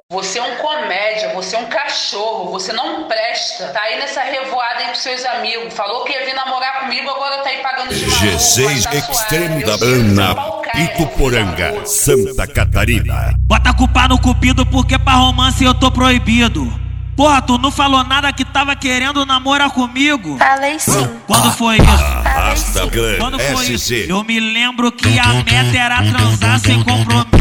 Você é um comédia, você é um cachorro, você não presta. Tá aí nessa revoada aí pros seus amigos. Falou que ia vir namorar comigo, agora tá aí pagando de maluco. G6 tá Extremo da Ana, Ituporanga, Santa Catarina. Bota a culpa no cupido porque pra romance eu tô proibido. Porra, tu não falou nada que tava querendo namorar comigo? Falei sim. Quando foi isso? Arrasta Quando grande, foi isso? SC. Eu me lembro que a meta era transar sem compromisso.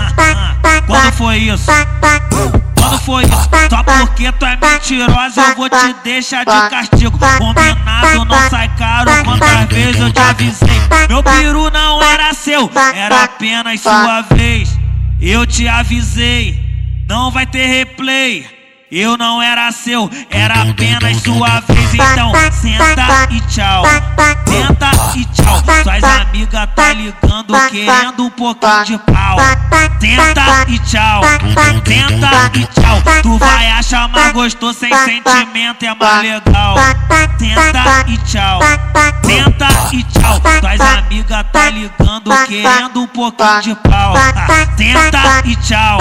Quando foi isso? Quando foi isso? Só porque tu é mentirosa eu vou te deixar de castigo. Combinado não sai caro, quantas vezes eu te avisei. Meu peru não era seu, era apenas sua vez. Eu te avisei, não vai ter replay. Eu não era seu, era apenas sua vez. Então senta e tchau, senta e tchau. Suas amigas tá ligando querendo um pouquinho de pau. Senta e tchau, senta e tchau. Tu vai achar mais gostoso sem sentimento, é mais legal. Senta e tchau, senta e tchau. Suas amigas tá ligando querendo um pouquinho de pau. Senta e tchau,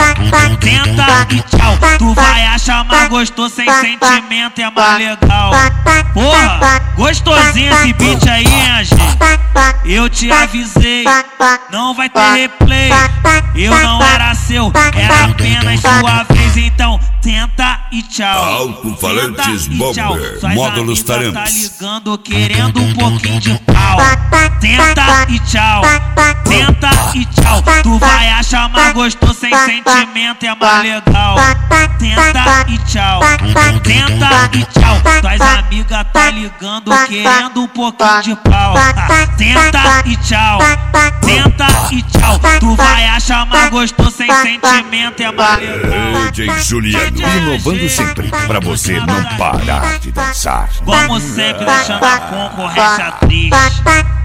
senta e tchau. Tu vai achar mais gostoso sem sentimento, é mais legal. Porra, gostosinho esse beat aí, hein, gente? Eu te avisei, não vai ter replay. Eu não era seu, era apenas sua vez. Então tenta e tchau. Alto-falantes Bomber, módulos tá tarantes. ligando querendo um pouquinho de pau. Tenta e tchau, tenta e tchau. Tu vai achar mais gostoso sem sentimento, é mais legal. Tenta e tchau, tenta e tchau. Tuas amigas tá ligando querendo um pouquinho de pau. Tenta e tchau, tenta e tchau. Tu vai achar mais gostoso sem sentimento, é mais legal. DJ Juliano, inovando sempre, pra você não parar de dançar. Como sempre, deixando a concorrência triste.